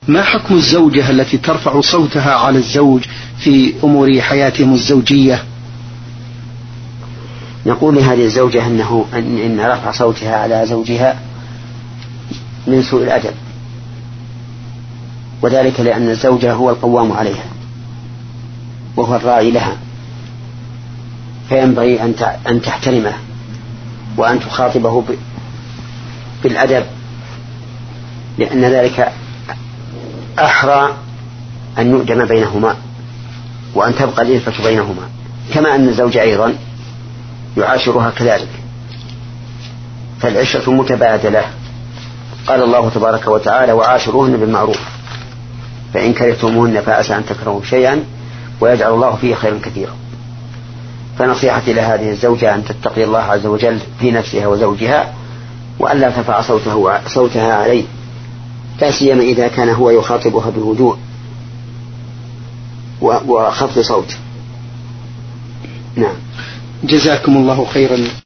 ما حكم الزوجة التي ترفع صوتها على الزوج في أمور حياتهم الزوجية؟ نقول لهذه الزوجة إن رفع صوتها على زوجها من سوء الأدب، وذلك لأن الزوجة هو القوام عليها وهو الراعي لها، فينبغي أن تحترمه وأن تخاطبه بالأدب، لأن ذلك أحرى أن يؤدم بينهما وأن تبقى الإلفة بينهما، كما أن الزوج أيضا يعاشرها كذلك، فالعشرة متبادلة. قال الله تبارك وتعالى: وعاشروهن بالمعروف فإن كرهتموهن فعسى أن تكرهوا شيئا ويجعل الله فيه خيرا كثيرا. فنصيحتي لهذه الزوجة أن تتقي الله عز وجل في نفسها وزوجها، وأن لا ترفع صوتها عليه، لا سيما إذا كان هو يخاطبها بهدوء وخفض صوت. نعم. جزاكم الله خيرا.